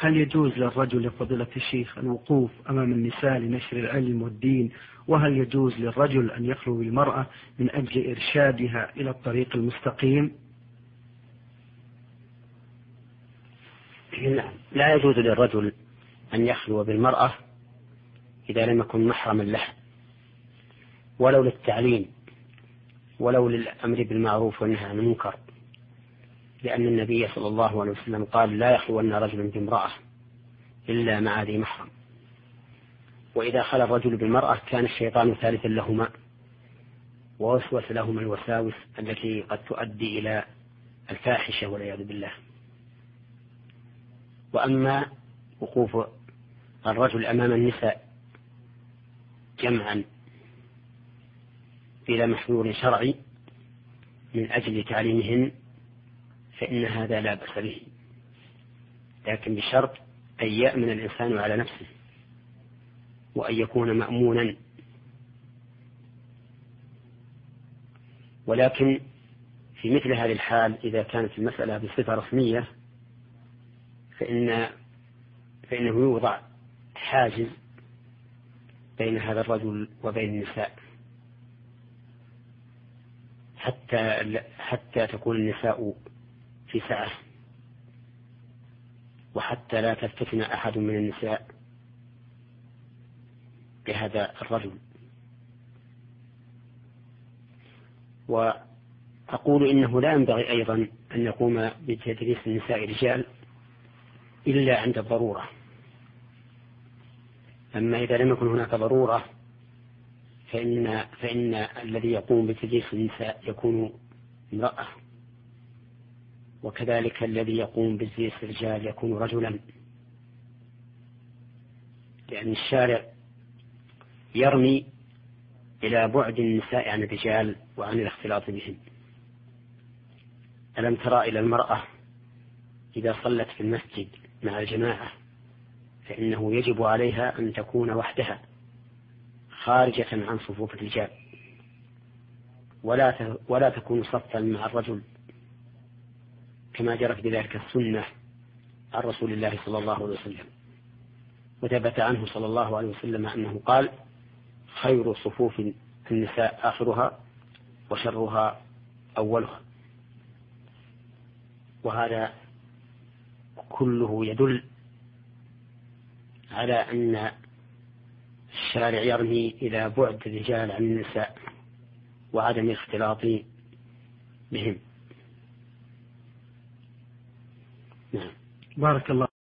هل يجوز للرجل لفضيلة الشيخ الوقوف أمام النساء لنشر العلم والدين؟ وهل يجوز للرجل أن يخلو بالمرأة من أجل إرشادها إلى الطريق المستقيم؟ نعم، لا يجوز للرجل أن يخلو بالمرأة إذا لم يكن محرما له، ولو للتعليم ولو للأمر بالمعروف والنهي عن المنكر، لأن النبي صلى الله عليه وسلم قال: لا يخلون رجل بامرأة إلا مع ذي محرم. وإذا خلى الرجل بالمرأة كان الشيطان ثالثا لهما، ووسوس لهما الوساوس التي قد تؤدي إلى الفاحشة والعياذ بالله. وأما وقوف الرجل أمام النساء جمعا إلى محذور شرعي من أجل تعليمهن فإن هذا لا بأس به، لكن بشرط أن يأمن الإنسان على نفسه وأن يكون مأمونا. ولكن في مثل هذه الحال إذا كانت المسألة بصفة رسمية فإنه يوضع حاجز بين هذا الرجل وبين النساء حتى تكون النساء في سعة، وحتى لا تفتتن أحد من النساء بهذا الرجل. وأقول إنه لا ينبغي أيضا أن يقوم بتدريس النساء رجال إلا عند الضرورة. أما إذا لم يكن هناك ضرورة فإن الذي يقوم بتدريس النساء يكون امرأة، وكذلك الذي يقوم بتدريس الرجال يكون رجلا، لأن الشارع يرمي إلى بعد النساء عن الرجال وعن الاختلاط بهم. ألم ترى إلى المرأة إذا صلت في المسجد مع الجماعة فإنه يجب عليها أن تكون وحدها خارجة عن صفوف الرجال، ولا تكون صفا مع الرجل، كما جرت بذلك السنة عن رسول الله صلى الله عليه وسلم. وثبت عنه صلى الله عليه وسلم أنه قال: خير صفوف النساء آخرها وشرها أولها. وهذا كله يدل على أن الشارع يرمي إلى بعد الرجال عن النساء وعدم الاختلاط بهم. نعم. بارك الله.